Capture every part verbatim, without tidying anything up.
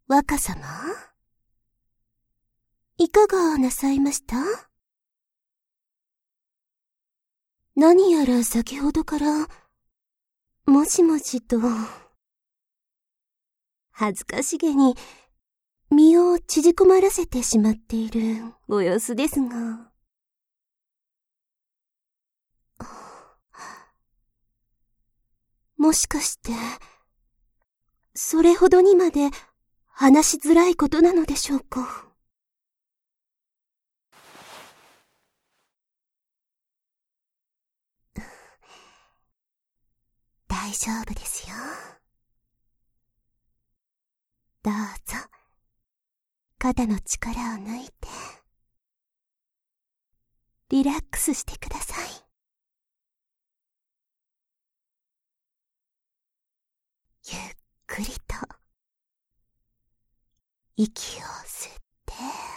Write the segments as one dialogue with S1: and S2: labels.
S1: 若様、いかがなさいました？何やら先ほどから、もしもしと、恥ずかしげに身を縮こまらせてしまっているご様子ですが。もしかして、それほどにまで話しづらいことなのでしょうか。大丈夫ですよ。どうぞ、肩の力を抜いて、リラックスしてください。ゆっくりと、息を吸って、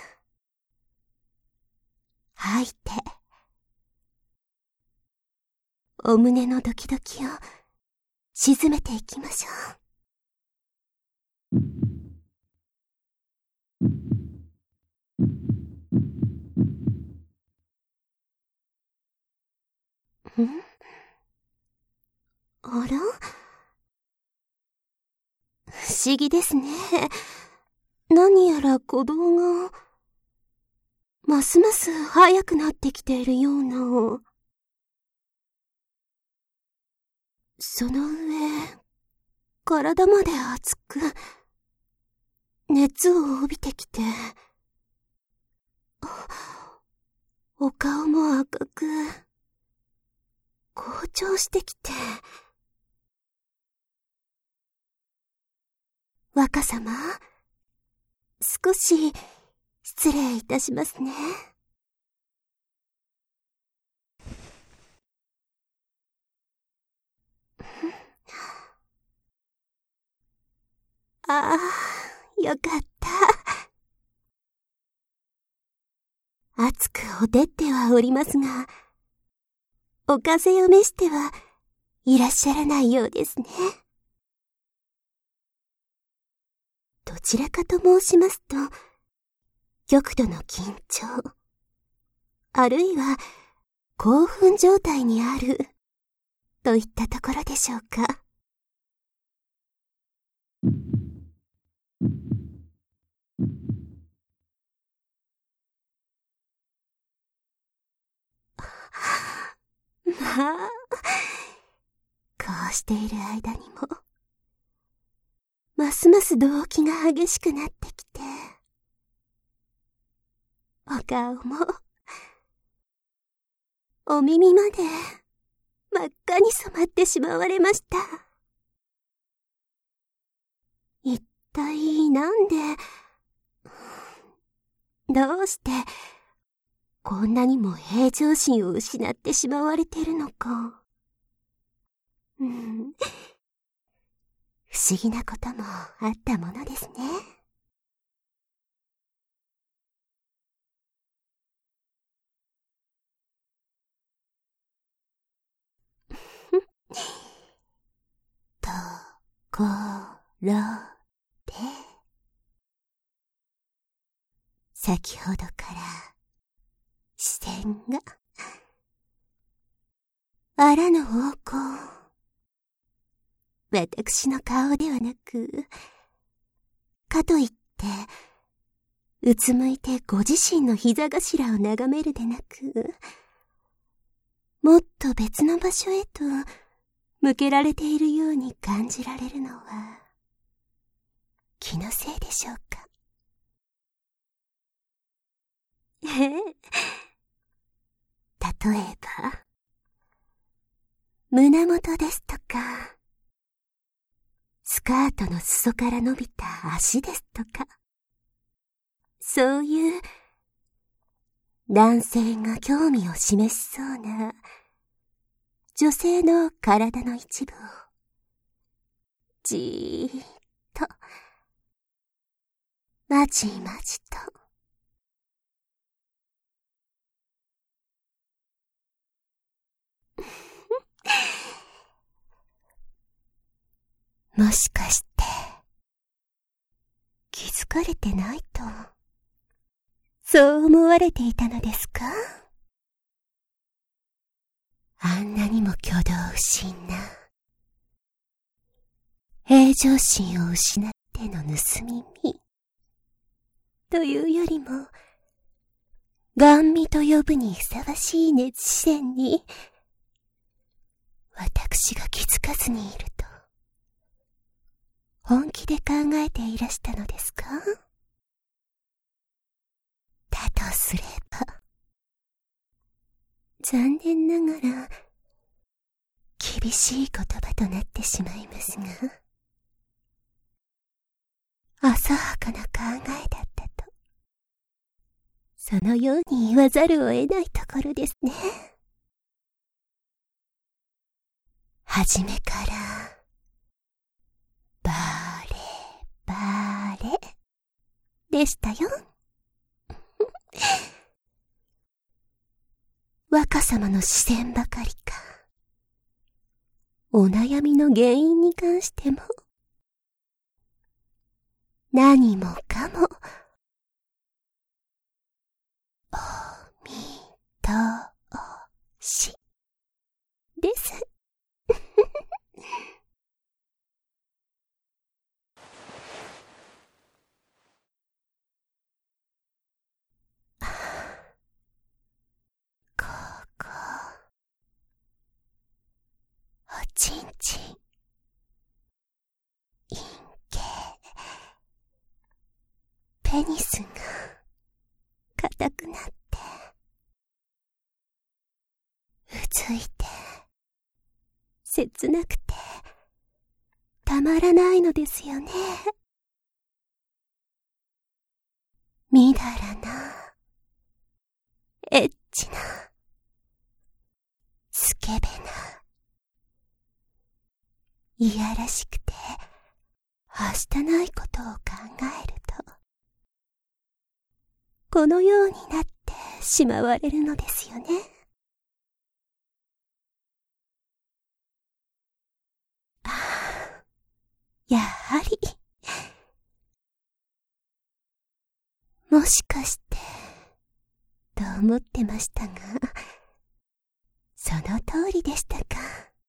S1: 吐いて、お胸のドキドキを沈めていきましょう。ん？あら？不思議ですね。何やら鼓動が、ますます速くなってきているような。その上、体まで熱く、熱を帯びてきて、お顔も赤く、紅潮してきて。若様、少し失礼いたしますね。ああ、よかった。熱くほてってはおりますが、お風邪を召してはいらっしゃらないようですね。どちらかと申しますと、極度の緊張、あるいは興奮状態にある、といったところでしょうか。まあ、こうしている間にも、ますます動悸が激しくなってきて、お顔も、お耳まで真っ赤に染まってしまわれました。一体なんで、どうして、こんなにも平常心を失ってしまわれているのか。うん、不思議なこともあったものですね。ところで、先ほどから視線があらぬ方向、私の顔ではなく、かといってうつむいてご自身の膝頭を眺めるでなく、もっと別の場所へと向けられているように感じられるのは気のせいでしょうか。ええ、例えば胸元ですとか、スカートの裾から伸びた足ですとか、そういう男性が興味を示しそうな女性の体の一部をじーっとまじまじともしかしてぎれてないと、そう思われていたのですか？あんなにも挙動不審な、平常心を失っての盗み見、というよりも、ガン見と呼ぶにふさわしい熱視線に、私が気づかずにいると、本気で考えていらしたのですか？だとすれば、残念ながら、厳しい言葉となってしまいますが、浅はかな考えだったと、そのように言わざるを得ないところですね。はじめから、バーレバーレでしたよ。若様の視線ばかりか、お悩みの原因に関しても、何もかも、お見通しです。ここ、おちんちん、陰茎、ペニスが硬くなって、うずいて、切なくて、たまらないのですよね。みだらな、エッチな、スケベな、いやらしくて、はしたないことを考えると、このようになってしまわれるのですよね。ああ、やはり、もしかして、と思ってましたが、その通りでしたか。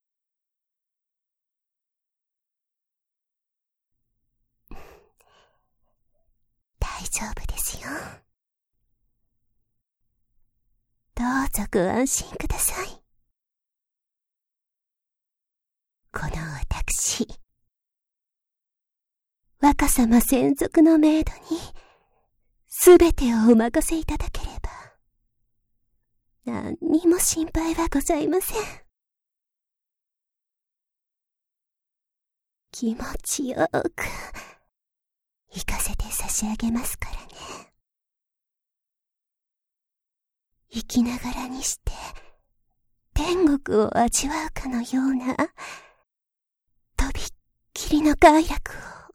S1: 大丈夫ですよ。どうぞご安心ください。この私、若様専属のメイドに、すべてをお任せいただければ、何にも心配はございません。気持ちよく、行かせて差し上げますからね。生きながらにして、天国を味わうかのような、とびっきりの快楽を、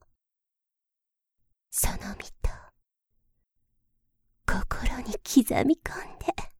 S1: その身と、心に刻み込んで、